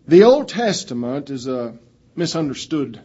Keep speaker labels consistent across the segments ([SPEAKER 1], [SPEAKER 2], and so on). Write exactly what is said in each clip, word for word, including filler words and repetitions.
[SPEAKER 1] The Old Testament is a misunderstood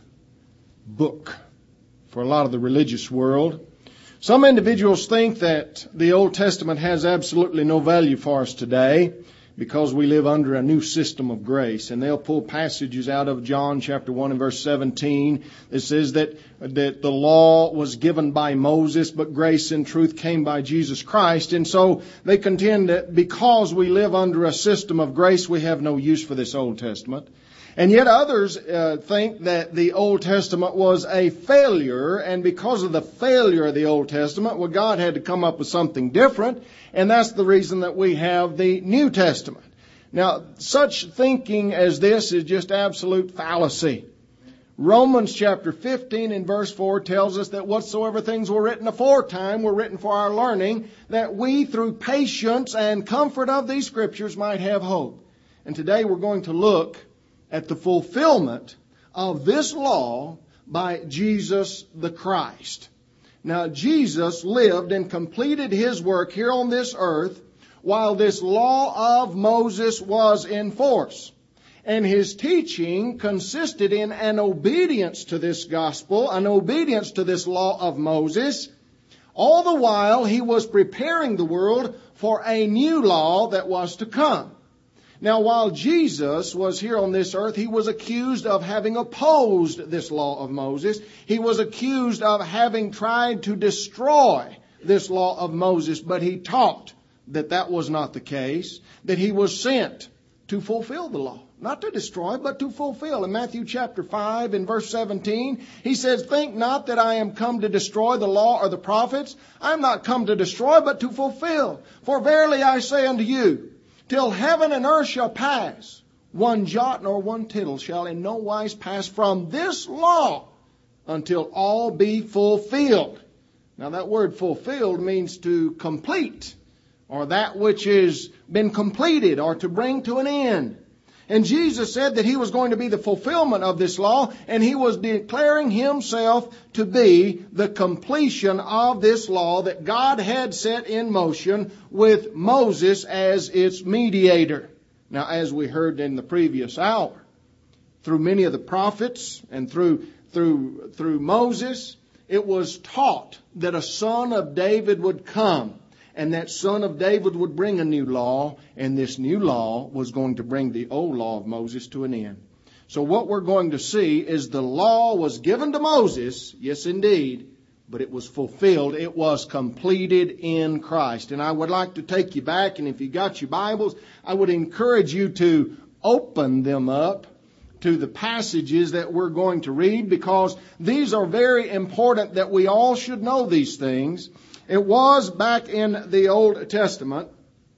[SPEAKER 1] book for a lot of the religious world. Some individuals think that the Old Testament has absolutely no value for us today because we live under a new system of grace. And they'll pull passages out of John chapter one and verse seventeen. It says that, that the law was given by Moses, but grace and truth came by Jesus Christ. And so they contend that because we live under a system of grace, we have no use for this Old Testament. And yet others uh, think that the Old Testament was a failure, and because of the failure of the Old Testament, well, God had to come up with something different, and that's the reason that we have the New Testament. Now, such thinking as this is just absolute fallacy. Romans chapter fifteen and verse four tells us that whatsoever things were written aforetime were written for our learning, that we through patience and comfort of these Scriptures might have hope. And today we're going to look at the fulfillment of this law by Jesus the Christ. Now, Jesus lived and completed His work here on this earth while this law of Moses was in force. And His teaching consisted in an obedience to this gospel, an obedience to this law of Moses. All the while He was preparing the world for a new law that was to come. Now, while Jesus was here on this earth, He was accused of having opposed this law of Moses. He was accused of having tried to destroy this law of Moses, but He taught that that was not the case, that He was sent to fulfill the law. Not to destroy, but to fulfill. In Matthew chapter five and verse seventeen, He says, "Think not that I am come to destroy the law or the prophets. I am not come to destroy, but to fulfill. For verily I say unto you, till heaven and earth shall pass, one jot nor one tittle shall in no wise pass from this law until all be fulfilled." Now that word fulfilled means to complete, or that which has been completed, or to bring to an end. And Jesus said that He was going to be the fulfillment of this law, and He was declaring Himself to be the completion of this law that God had set in motion with Moses as its mediator. Now, as we heard in the previous hour, through many of the prophets and through through through Moses, it was taught that a son of David would come. And that son of David would bring a new law, and this new law was going to bring the old law of Moses to an end. So what we're going to see is the law was given to Moses, yes indeed, but it was fulfilled. It was completed in Christ. And I would like to take you back, and if you got your Bibles, I would encourage you to open them up to the passages that we're going to read, because these are very important that we all should know these things. It was back in the Old Testament,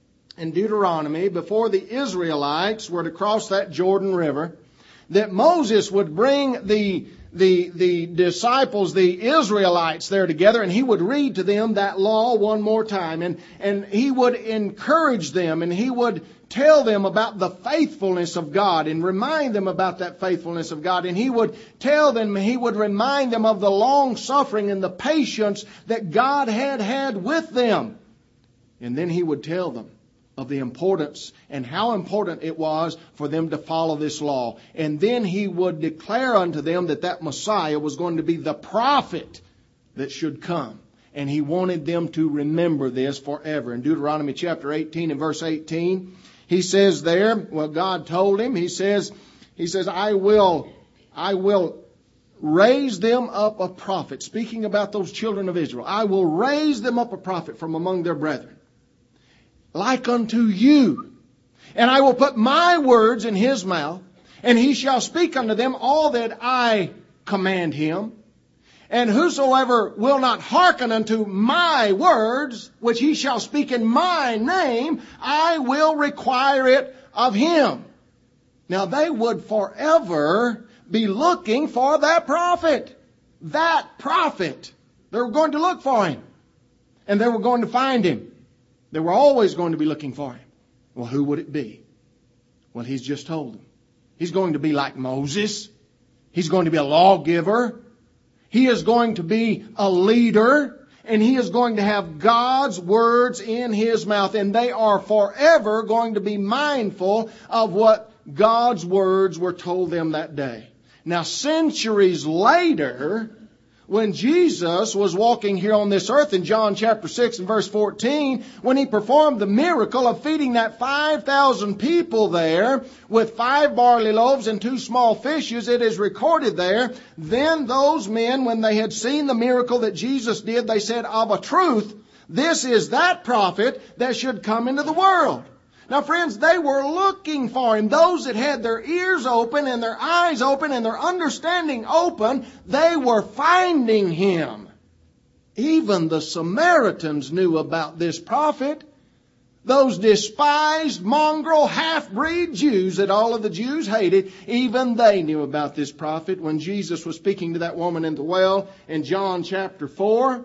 [SPEAKER 1] in Deuteronomy, before the Israelites were to cross that Jordan River, that Moses would bring the, the, the disciples, the Israelites there together, and he would read to them that law one more time. And, and he would encourage them, and he would tell them about the faithfulness of God and remind them about that faithfulness of God. And He would tell them, He would remind them of the long suffering and the patience that God had had with them. And then He would tell them of the importance and how important it was for them to follow this law. And then He would declare unto them that that Messiah was going to be the prophet that should come. And He wanted them to remember this forever. In Deuteronomy chapter eighteen and verse eighteen, He says there, well, God told him, He says, He says, I will, I will raise them up a prophet. Speaking about those children of Israel, I will raise them up a prophet from among their brethren, like unto you. And I will put my words in his mouth, and he shall speak unto them all that I command him. And whosoever will not hearken unto my words, which he shall speak in my name, I will require it of him. Now they would forever be looking for that prophet. That prophet. They were going to look for him. And they were going to find him. They were always going to be looking for him. Well, who would it be? Well, He's just told them. He's going to be like Moses. He's going to be a lawgiver. He is going to be a leader, and He is going to have God's words in His mouth, and they are forever going to be mindful of what God's words were told them that day. Now, centuries later, when Jesus was walking here on this earth in John chapter six and verse fourteen, when He performed the miracle of feeding that five thousand people there with five barley loaves and two small fishes, it is recorded there, then those men, when they had seen the miracle that Jesus did, they said, of a truth, this is that prophet that should come into the world. Now, friends, they were looking for Him. Those that had their ears open and their eyes open and their understanding open, they were finding Him. Even the Samaritans knew about this prophet. Those despised, mongrel, half-breed Jews that all of the Jews hated, even they knew about this prophet. When Jesus was speaking to that woman in the well in John chapter four,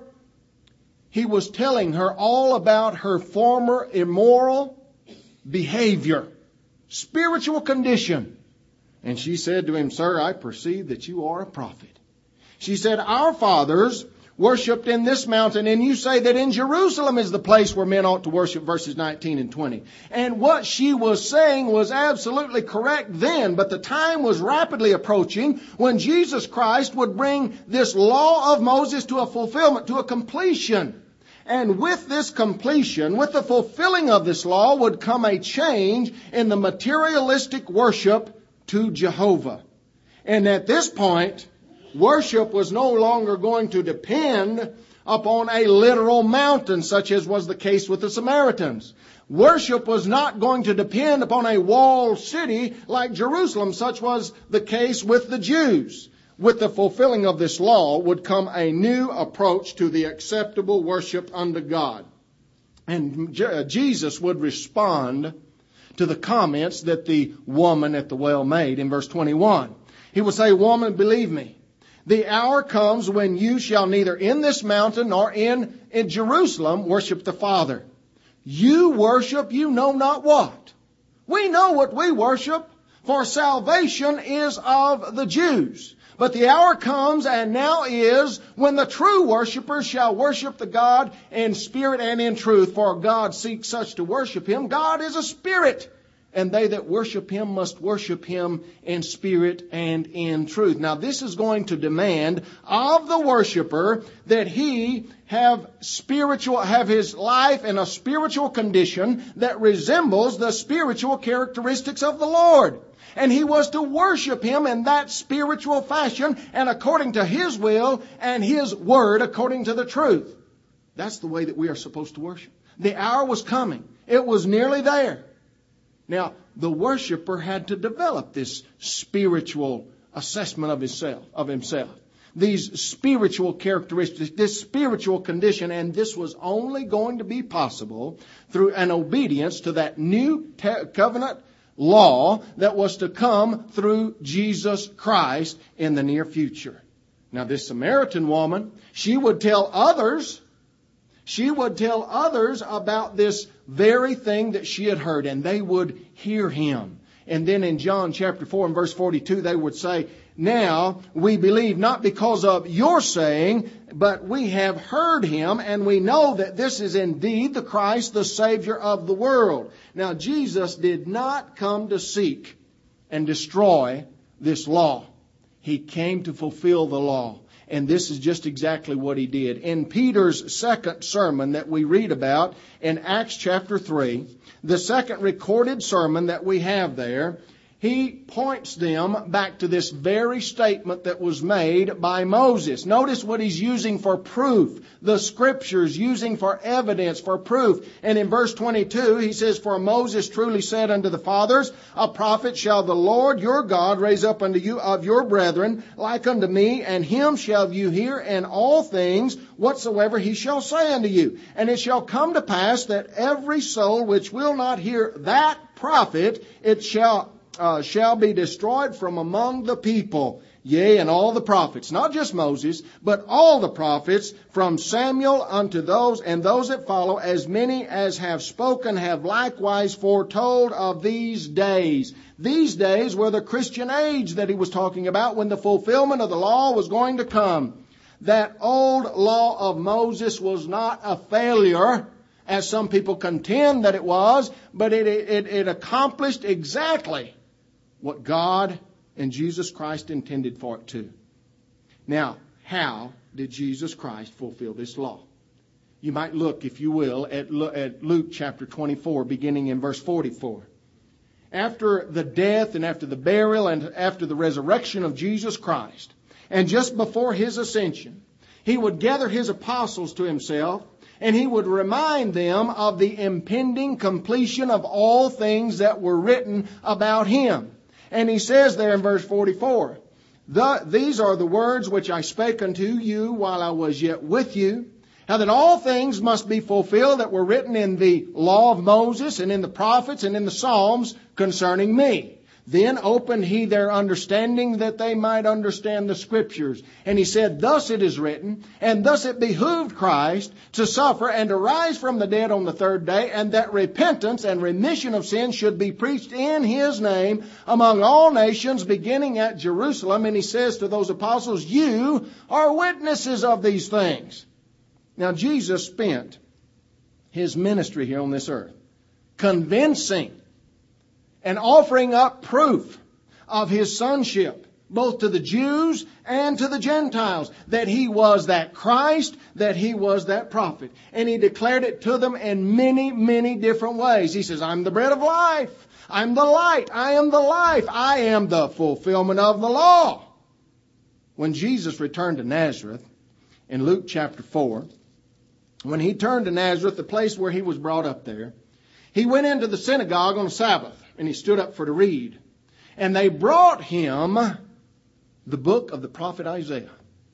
[SPEAKER 1] He was telling her all about her former immoral behavior, spiritual condition. And she said to Him, Sir, I perceive that you are a prophet. She said, our fathers worshipped in this mountain, and you say that in Jerusalem is the place where men ought to worship, verses nineteen and twenty. And what she was saying was absolutely correct then, but the time was rapidly approaching when Jesus Christ would bring this law of Moses to a fulfillment, to a completion. And with this completion, with the fulfilling of this law, would come a change in the materialistic worship to Jehovah. And at this point, worship was no longer going to depend upon a literal mountain, such as was the case with the Samaritans. Worship was not going to depend upon a walled city like Jerusalem, such was the case with the Jews. With the fulfilling of this law would come a new approach to the acceptable worship unto God. And Je- Jesus would respond to the comments that the woman at the well made in verse twenty-one. He would say, Woman, believe me, the hour comes when you shall neither in this mountain nor in, in Jerusalem worship the Father. You worship you know not what. We know what we worship, for salvation is of the Jews. But the hour comes, and now is, when the true worshipers shall worship the God in spirit and in truth. For God seeks such to worship Him. God is a spirit, and they that worship Him must worship Him in spirit and in truth. Now, this is going to demand of the worshiper that he have spiritual, have his life in a spiritual condition that resembles the spiritual characteristics of the Lord. And he was to worship Him in that spiritual fashion and according to His will and His word according to the truth. That's the way that we are supposed to worship. The hour was coming. It was nearly there. Now, the worshiper had to develop this spiritual assessment of himself, of himself. These spiritual characteristics, this spiritual condition, and this was only going to be possible through an obedience to that new te- covenant law that was to come through Jesus Christ in the near future. Now, this Samaritan woman, she would tell others, she would tell others about this very thing that she had heard, and they would hear Him. And then in John chapter four and verse forty-two, they would say, Now we believe not because of your saying, but we have heard Him, and we know that this is indeed the Christ, the Savior of the world. Now, Jesus did not come to seek and destroy this law. He came to fulfill the law. And this is just exactly what He did. In Peter's second sermon that we read about in Acts chapter three, the second recorded sermon that we have there, he points them back to this very statement that was made by Moses. Notice what he's using for proof. The Scriptures using for evidence, for proof. And in verse twenty-two, he says, For Moses truly said unto the fathers, A prophet shall the Lord your God raise up unto you of your brethren, like unto me, and him shall you hear in all things whatsoever he shall say unto you. And it shall come to pass that every soul which will not hear that prophet, it shall Uh, shall be destroyed from among the people. Yea, and all the prophets, not just Moses, but all the prophets, from Samuel unto those and those that follow, as many as have spoken, have likewise foretold of these days. These days were the Christian age that he was talking about, when the fulfillment of the law was going to come. That old law of Moses was not a failure, as some people contend that it was, but it, it, it accomplished exactly what God and Jesus Christ intended for it to. Now, how did Jesus Christ fulfill this law? You might look, if you will, at Luke chapter twenty-four, beginning in verse forty-four. After the death and after the burial and after the resurrection of Jesus Christ, and just before His ascension, He would gather His apostles to Himself, and He would remind them of the impending completion of all things that were written about Him. And He says there in verse forty-four, the, These are the words which I spake unto you while I was yet with you, how that all things must be fulfilled that were written in the law of Moses and in the prophets and in the Psalms concerning me. Then opened He their understanding that they might understand the Scriptures. And He said, Thus it is written, and thus it behooved Christ to suffer and to rise from the dead on the third day, and that repentance and remission of sins should be preached in His name among all nations, beginning at Jerusalem. And He says to those apostles, You are witnesses of these things. Now, Jesus spent His ministry here on this earth convincing and offering up proof of His sonship, both to the Jews and to the Gentiles, that He was that Christ, that He was that prophet. And He declared it to them in many, many different ways. He says, I'm the bread of life. I'm the light. I am the life. I am the fulfillment of the law. When Jesus returned to Nazareth, in Luke chapter four, when He turned to Nazareth, the place where He was brought up there, He went into the synagogue on the Sabbath, and He stood up for to read. And they brought Him the book of the prophet Isaiah.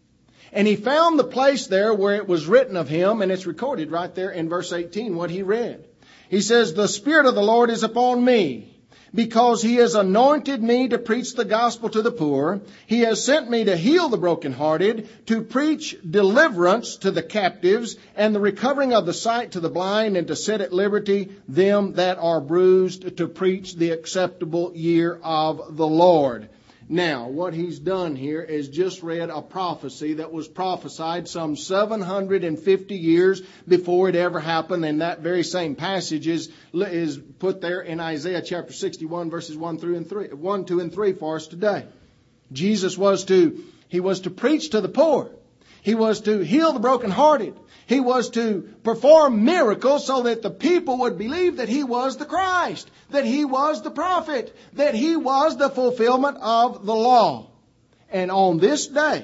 [SPEAKER 1] And He found the place there where it was written of Him, and it's recorded right there in verse eighteen, what He read. He says, The Spirit of the Lord is upon me, because He has anointed me to preach the gospel to the poor. He has sent me to heal the brokenhearted, to preach deliverance to the captives, and the recovering of the sight to the blind, and to set at liberty them that are bruised, to preach the acceptable year of the Lord. Now, what He's done here is just read a prophecy that was prophesied some seven hundred fifty years before it ever happened. And that very same passage is, is put there in Isaiah chapter sixty-one, verses one through and three, one, two, and three for us today. Jesus was to, He was to preach to the poor. He was to heal the brokenhearted. He was to perform miracles so that the people would believe that He was the Christ, that He was the prophet, that He was the fulfillment of the law. And on this day,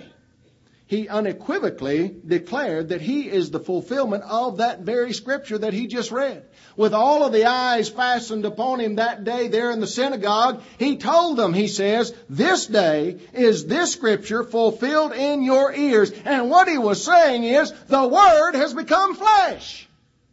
[SPEAKER 1] He unequivocally declared that He is the fulfillment of that very Scripture that He just read. With all of the eyes fastened upon Him that day there in the synagogue, He told them, He says, This day is this Scripture fulfilled in your ears. And what He was saying is, the Word has become flesh.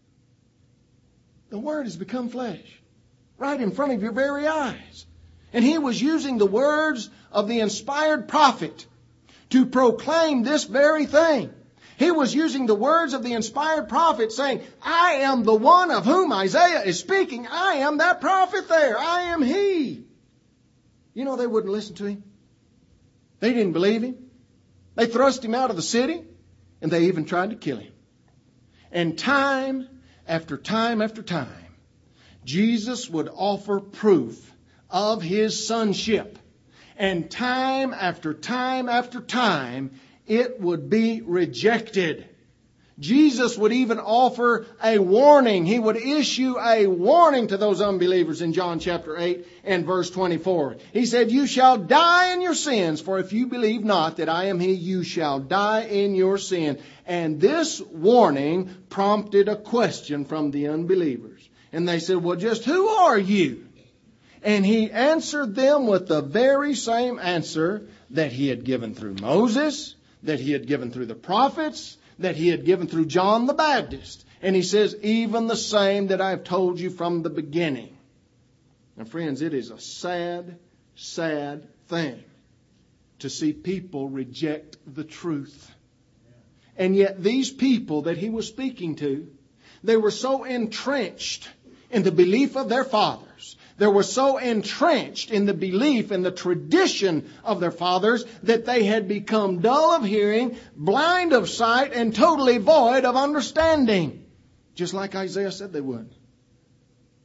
[SPEAKER 1] The Word has become flesh. Right in front of your very eyes. And He was using the words of the inspired prophet to proclaim this very thing. He was using the words of the inspired prophet saying, I am the one of whom Isaiah is speaking. I am that prophet there. I am He. You know, they wouldn't listen to Him. They didn't believe Him. They thrust Him out of the city, and they even tried to kill Him. And time after time after time, Jesus would offer proof of His sonship. And time after time after time, it would be rejected. Jesus would even offer a warning. He would issue a warning to those unbelievers in John chapter eight and verse twenty-four. He said, You shall die in your sins, for if you believe not that I am He, you shall die in your sin. And this warning prompted a question from the unbelievers. And they said, Well, just who are you? And He answered them with the very same answer that He had given through Moses, that He had given through the prophets, that He had given through John the Baptist. And He says, even the same that I've told you from the beginning. Now, friends, it is a sad, sad thing to see people reject the truth. And yet these people that He was speaking to, they were so entrenched in the belief of their fathers. They were so entrenched in the belief and the tradition of their fathers that they had become dull of hearing, blind of sight, and totally void of understanding. Just like Isaiah said they would.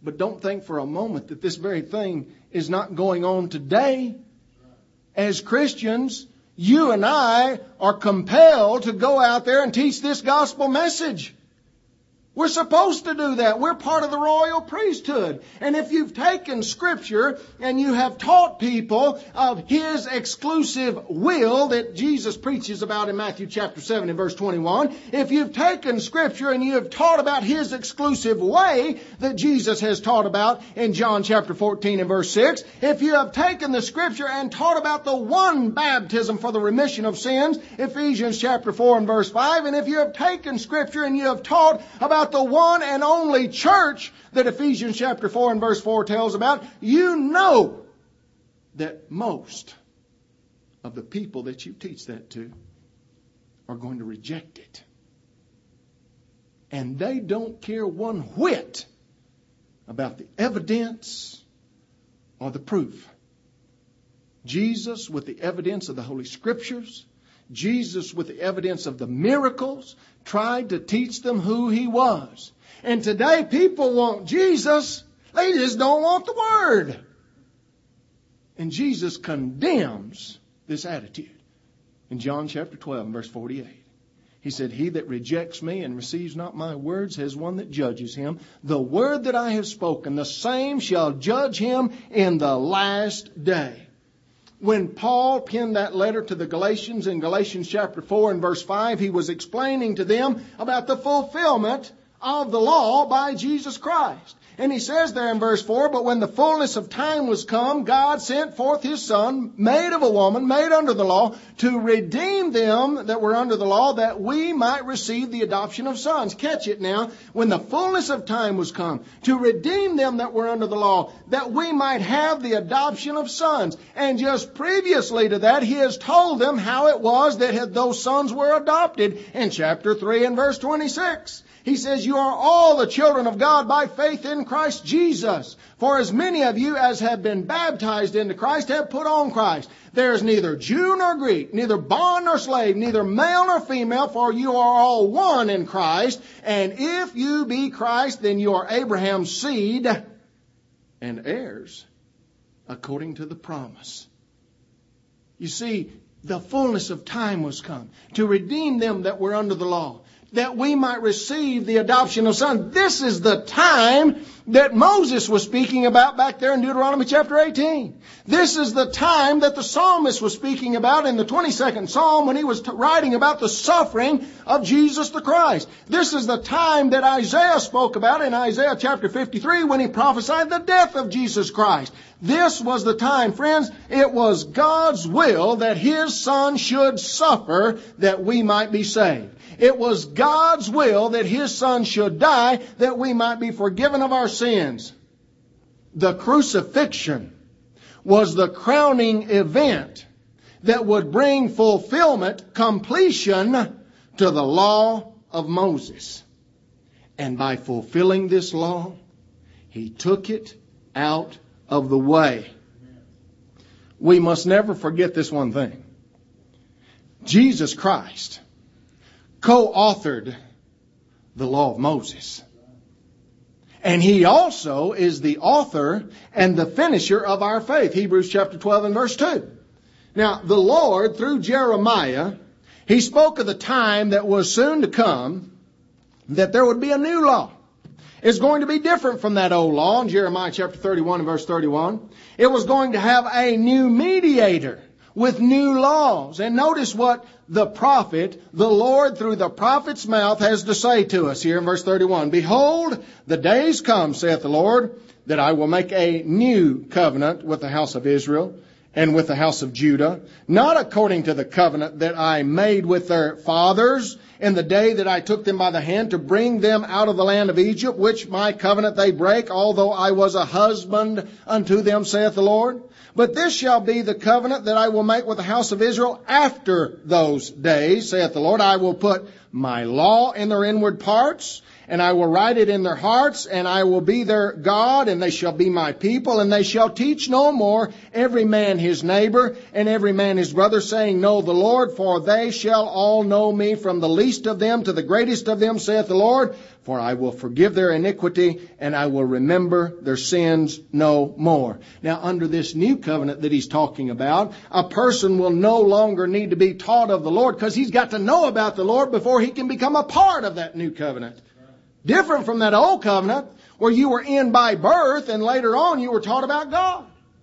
[SPEAKER 1] But don't think for a moment that this very thing is not going on today. As Christians, you and I are compelled to go out there and teach this gospel message. We're supposed to do that. We're part of the royal priesthood. And if you've taken Scripture and you have taught people of His exclusive will that Jesus preaches about in Matthew chapter seven and verse twenty-one, if you've taken Scripture and you have taught about His exclusive way that Jesus has taught about in John chapter fourteen and verse six, if you have taken the Scripture and taught about the one baptism for the remission of sins, Ephesians chapter four and verse five, and if you have taken Scripture and you have taught about the one and only church that Ephesians chapter four and verse four tells about, you know that most of the people that you teach that to are going to reject it. And they don't care one whit about the evidence or the proof. Jesus with the evidence of the Holy Scriptures, Jesus with the evidence of the miracles, tried to teach them who He was. And today people want Jesus. They just don't want the Word. And Jesus condemns this attitude. In John chapter twelve and verse forty-eight. He said, He that rejects me and receives not my words has one that judges him. The word that I have spoken, the same shall judge him in the last day. When Paul penned that letter to the Galatians in Galatians chapter four and verse five, he was explaining to them about the fulfillment of the law by Jesus Christ. And he says there in verse four, but when the fullness of time was come, God sent forth His Son, made of a woman, made under the law, to redeem them that were under the law, that we might receive the adoption of sons. Catch it now. When the fullness of time was come, to redeem them that were under the law, that we might have the adoption of sons. And just previously to that, He has told them how it was that those sons were adopted in chapter three and verse twenty-six. He says, you are all the children of God by faith in Christ Jesus. For as many of you as have been baptized into Christ have put on Christ. There is neither Jew nor Greek, neither bond nor slave, neither male nor female, for you are all one in Christ. And if you be Christ, then you are Abraham's seed and heirs according to the promise. You see, the fullness of time was come to redeem them that were under the law, that we might receive the adoption of sons. This is the time that Moses was speaking about back there in Deuteronomy chapter eighteen. This is the time that the psalmist was speaking about in the twenty-second Psalm when he was t- writing about the suffering of Jesus the Christ. This is the time that Isaiah spoke about in Isaiah chapter fifty-three when he prophesied the death of Jesus Christ. This was the time, friends, it was God's will that His Son should suffer that we might be saved. It was God's will that His Son should die that we might be forgiven of our sins. The crucifixion was the crowning event that would bring fulfillment, completion to the law of Moses. And by fulfilling this law, He took it out of the way. We must never forget this one thing. Jesus Christ co-authored the law of Moses. And He also is the author and the finisher of our faith. Hebrews chapter twelve and verse two. Now, the Lord, through Jeremiah, He spoke of the time that was soon to come, that there would be a new law. It's going to be different from that old law in Jeremiah chapter thirty-one and verse thirty-one. It was going to have a new mediator with new laws. And notice what the prophet, the Lord through the prophet's mouth has to say to us here in verse thirty-one. Behold, the days come, saith the Lord, that I will make a new covenant with the house of Israel and with the house of Judah, not according to the covenant that I made with their fathers in the day that I took them by the hand to bring them out of the land of Egypt, which my covenant they break, although I was a husband unto them, saith the Lord. But this shall be the covenant that I will make with the house of Israel after those days, saith the Lord. I will put my law in their inward parts, and I will write it in their hearts, and I will be their God, and they shall be my people, and they shall teach no more every man his neighbor, and every man his brother, saying, Know the Lord, for they shall all know me, from the least of them to the greatest of them, saith the Lord. For I will forgive their iniquity, and I will remember their sins no more. Now, under this new covenant that he's talking about, a person will no longer need to be taught of the Lord, because he's got to know about the Lord before he can become a part of that new covenant. Different from that old covenant, where you were in by birth, and later on you were taught about God.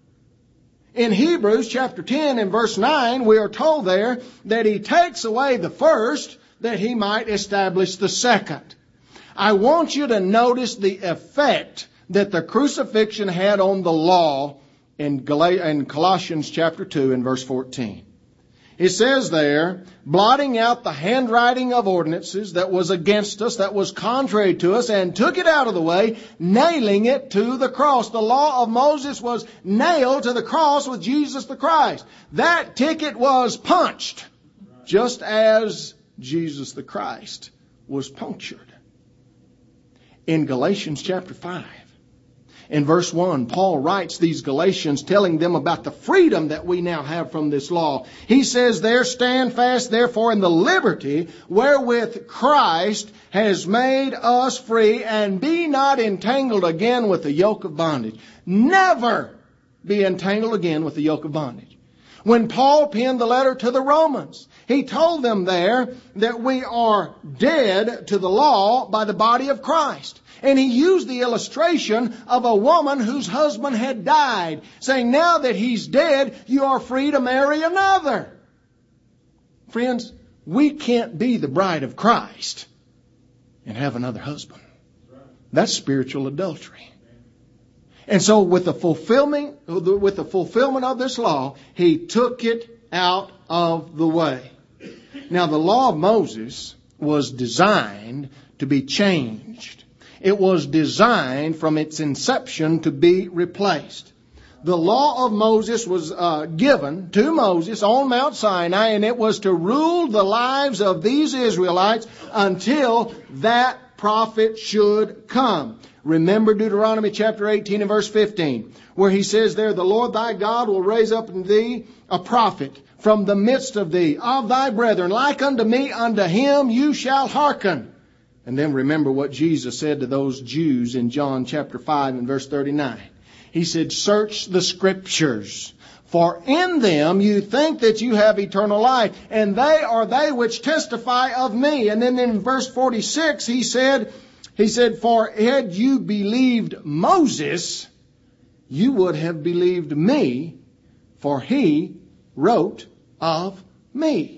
[SPEAKER 1] In Hebrews chapter ten and verse nine, we are told there that he takes away the first, that he might establish the second. I want you to notice the effect that the crucifixion had on the law in Colossians chapter two and verse fourteen. It says there, blotting out the handwriting of ordinances that was against us, that was contrary to us, and took it out of the way, nailing it to the cross. The law of Moses was nailed to the cross with Jesus the Christ. That ticket was punched, just as Jesus the Christ was punctured. In Galatians chapter five, in verse one, Paul writes these Galatians, telling them about the freedom that we now have from this law. He says there, Stand fast therefore in the liberty wherewith Christ has made us free, and be not entangled again with the yoke of bondage. Never be entangled again with the yoke of bondage. When Paul penned the letter to the Romans, he told them there that we are dead to the law by the body of Christ. And he used the illustration of a woman whose husband had died, saying, now that he's dead, you are free to marry another. Friends, we can't be the bride of Christ and have another husband. That's spiritual adultery. And so with the fulfillment, with the fulfillment of this law, he took it out of the way. Now, the law of Moses was designed to be changed. It was designed from its inception to be replaced. The law of Moses was uh, given to Moses on Mount Sinai, and it was to rule the lives of these Israelites until that prophet should come. Remember Deuteronomy chapter eighteen and verse fifteen, where he says there, the Lord thy God will raise up in thee a prophet from the midst of thee, of thy brethren, like unto me, unto him you shall hearken. And then remember what Jesus said to those Jews in John chapter five and verse thirty-nine. He said, search the scriptures, for in them you think that you have eternal life, and they are they which testify of me. And then in verse forty-six he said, He said, for had you believed Moses, you would have believed me, for he wrote of me.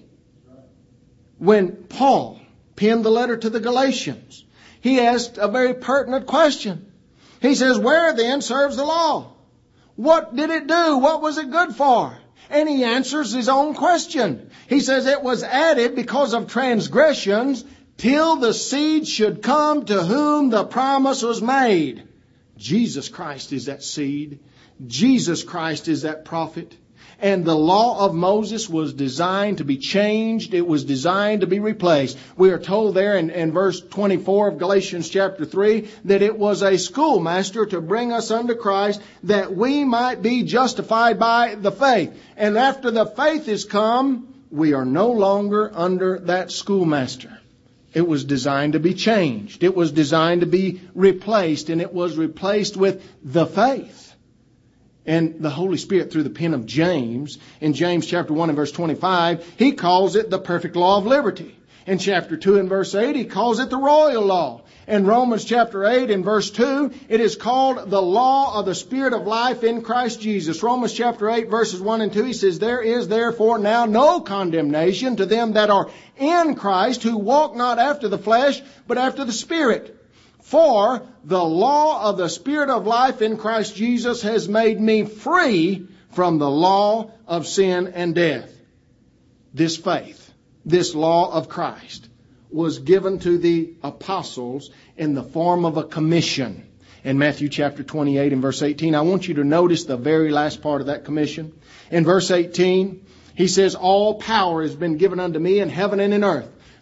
[SPEAKER 1] When Paul penned the letter to the Galatians, he asked a very pertinent question. He says, where then serves the law? What did it do? What was it good for? And he answers his own question. He says it was added because of transgressions, till the seed should come to whom the promise was made. Jesus Christ is that seed. Jesus Christ is that prophet. And the law of Moses was designed to be changed. It was designed to be replaced. We are told there in, in verse twenty-four of Galatians chapter three that it was a schoolmaster to bring us unto Christ, that we might be justified by the faith. And after the faith is come, we are no longer under that schoolmaster. It was designed to be changed. It was designed to be replaced, and it was replaced with the faith. And the Holy Spirit, through the pen of James, in James chapter one and verse twenty-five, he calls it the perfect law of liberty. In chapter two and verse eight, he calls it the royal law. In Romans chapter eight and verse two, it is called the law of the Spirit of life in Christ Jesus. Romans chapter eight verses one and two, he says, there is therefore now no condemnation to them that are in Christ, who walk not after the flesh, but after the Spirit. For the law of the Spirit of life in Christ Jesus has made me free from the law of sin and death. This faith, this law of Christ, was given to the apostles in the form of a commission. In Matthew chapter twenty-eight and verse eighteen, I want you to notice the very last part of that commission. In verse eighteen, he says, all power has been given unto me in heaven and in earth.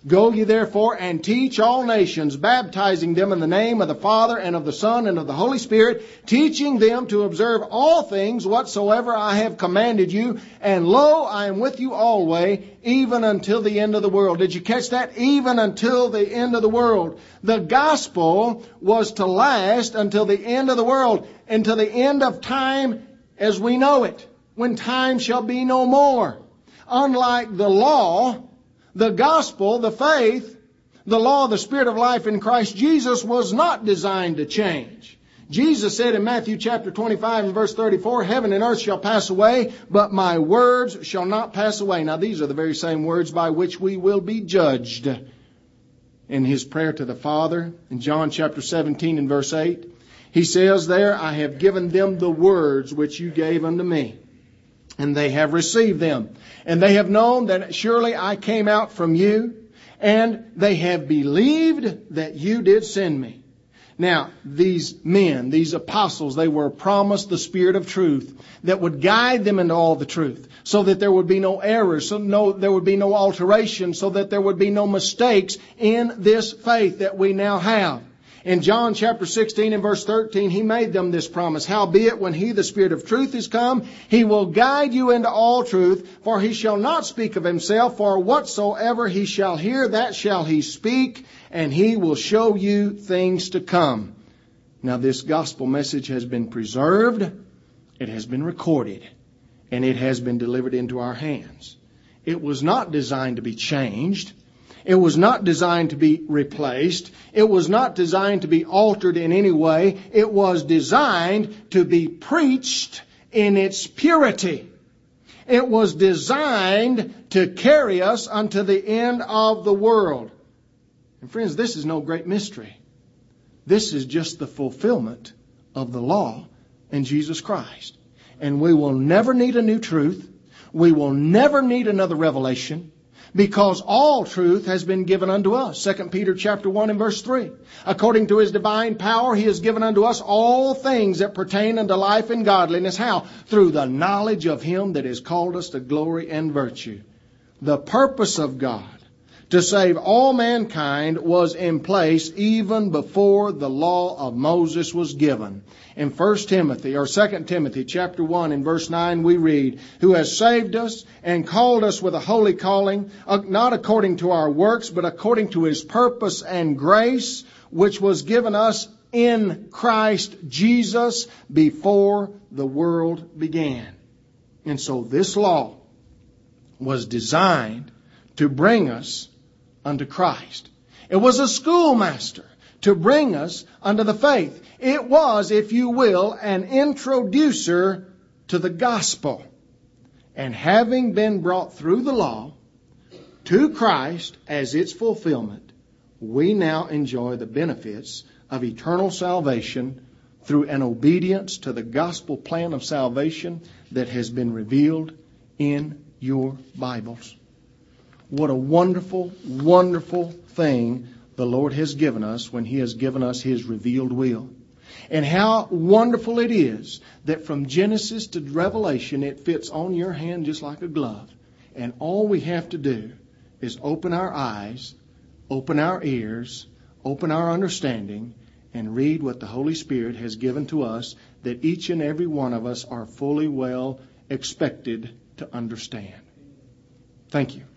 [SPEAKER 1] Go ye therefore and teach all nations, baptizing them in the name of the Father and of the Son and of the Holy Spirit, teaching them to observe all things whatsoever I have commanded you. And lo, I am with you always, even until the end of the world. Did you catch that? Even until the end of the world. The gospel was to last until the end of the world, until the end of time as we know it, when time shall be no more. Unlike the law, the gospel, the faith, the law of the Spirit of life in Christ Jesus was not designed to change. Jesus said in Matthew chapter twenty-five and verse thirty-four, heaven and earth shall pass away, but my words shall not pass away. Now these are the very same words by which we will be judged. In his prayer to the Father, in John chapter seventeen and verse eight, he says there, I have given them the words which you gave unto me, and they have received them. And they have known that surely I came out from you, and they have believed that you did send me. Now, these men, these apostles, they were promised the Spirit of truth that would guide them into all the truth, so that there would be no errors, so no, there would be no alteration, so that there would be no mistakes in this faith that we now have. In John chapter sixteen and verse thirteen, he made them this promise. Howbeit, when he, the Spirit of truth, is come, he will guide you into all truth, for he shall not speak of himself, for whatsoever he shall hear, that shall he speak, and he will show you things to come. Now this gospel message has been preserved, it has been recorded, and it has been delivered into our hands. It was not designed to be changed. It was not designed to be replaced. It was not designed to be altered in any way. It was designed to be preached in its purity. It was designed to carry us unto the end of the world. And friends, this is no great mystery. This is just the fulfillment of the law in Jesus Christ. And we will never need a new truth. We will never need another revelation, because all truth has been given unto us. Second Peter chapter one and verse three. According to his divine power, he has given unto us all things that pertain unto life and godliness. How? Through the knowledge of him that has called us to glory and virtue. The purpose of God to save all mankind was in place even before the law of Moses was given. In First Timothy or Second Timothy chapter one and verse nine we read, who has saved us and called us with a holy calling, not according to our works, but according to his purpose and grace, which was given us in Christ Jesus before the world began. And so this law was designed to bring us unto Christ. It was a schoolmaster to bring us unto the faith. It was, if you will, an introducer to the gospel. And having been brought through the law to Christ as its fulfillment, we now enjoy the benefits of eternal salvation through an obedience to the gospel plan of salvation that has been revealed in your Bibles. What a wonderful, wonderful thing the Lord has given us when he has given us his revealed will. And how wonderful it is that from Genesis to Revelation it fits on your hand just like a glove. And all we have to do is open our eyes, open our ears, open our understanding, and read what the Holy Spirit has given to us, that each and every one of us are fully well expected to understand. Thank you.